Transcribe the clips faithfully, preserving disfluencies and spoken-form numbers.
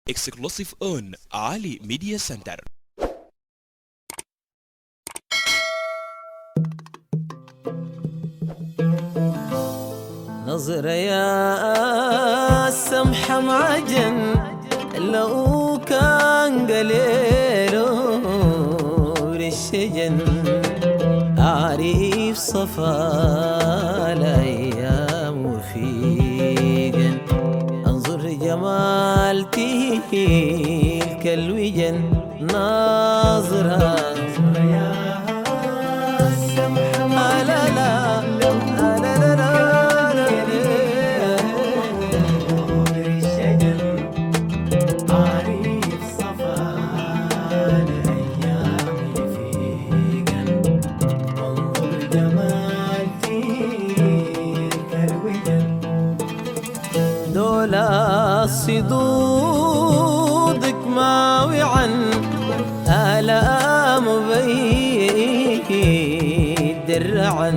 exclusive on Ali Media Center. نظرة يا سمحة معجن لو كان قليله بالشجن عارف صفا الأيام وفيقن انظر جمال تلك الوجن ناظرة يا سمحة لا لا لا لا لا دولا صدودك ماوعا آلام بيد درعا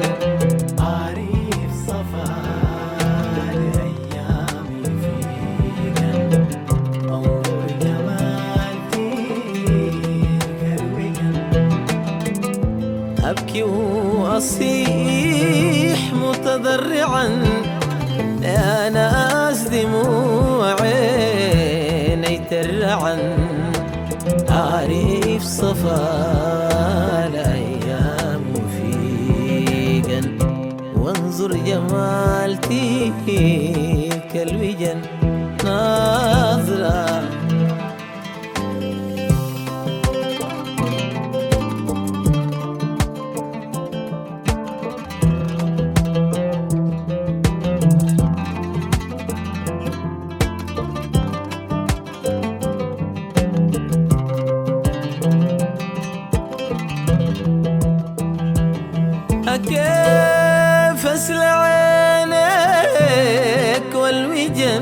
عارف صفا الأيام فيك انظر جمال تلك الوجن أبكي وأصيح متضرعا يا ناس دموع عيني ترعا عارف صفا الأيام فيقن وانظر جمال تلك الوجن ناظرة كيف اسلع عينيك والوجن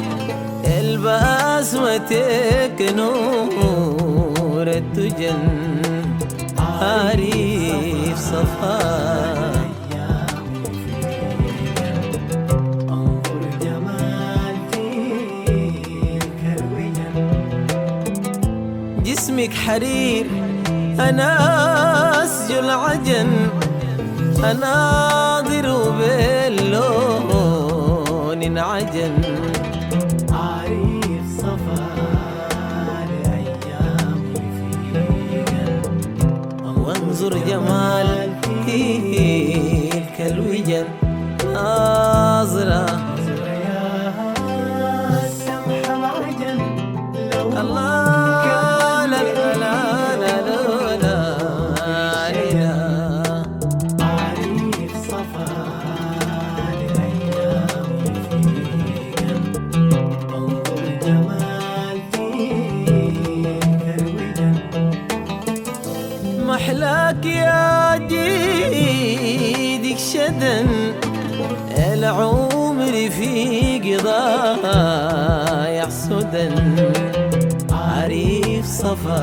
البسمتك نور التجن عارف صفا انظر جمال تلك الوجن جسمك حرير انا اسجل عجن أناظر باللون انعجن عارف صفا الأيام فيك وانظر جمال تلك الوجن ناظرة يا سمحة معجن الله لا لا لا لا لا محلاك يا جيدك شدن العمر في قضايا سدن عريف صفا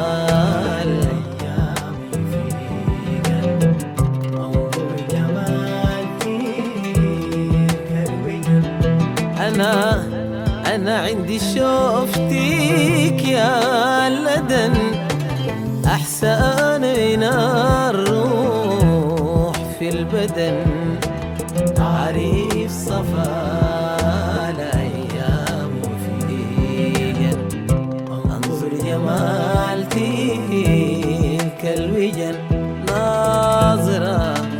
الأيام فيك انظر جمال تلك الوجن أنا أنا عندي شوفتك يا لدن أحسن من الروح في البدن عارف صفا الأيام فيك انظر جمال تلك الوجن ناظرة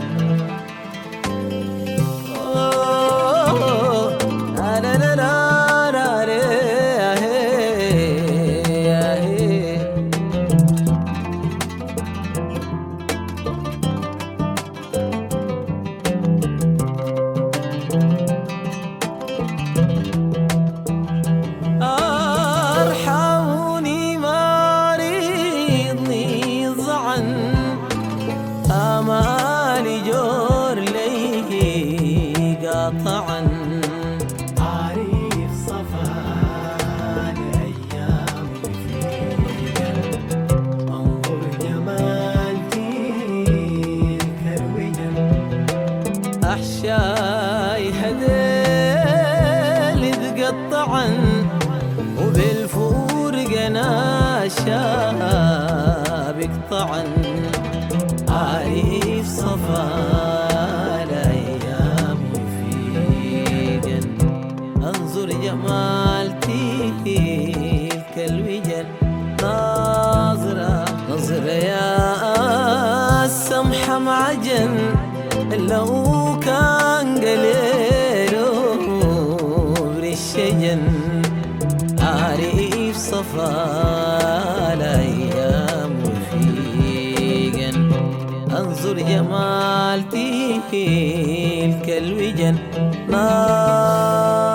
آمالي جور ليه قاطعا عارف صفا الأيام فيك انظر جمال تلك الوجن أحشاي هديل تقطعا وبال ثيابك طعن عارف صفا الأيام يفيقن انظر جمال تلك الوجل ناظرة نظرة يا السمحة معجن لو كان قليله برشجن عارف صفا الأيام وفيقن انظر جمال تلك الوجن نار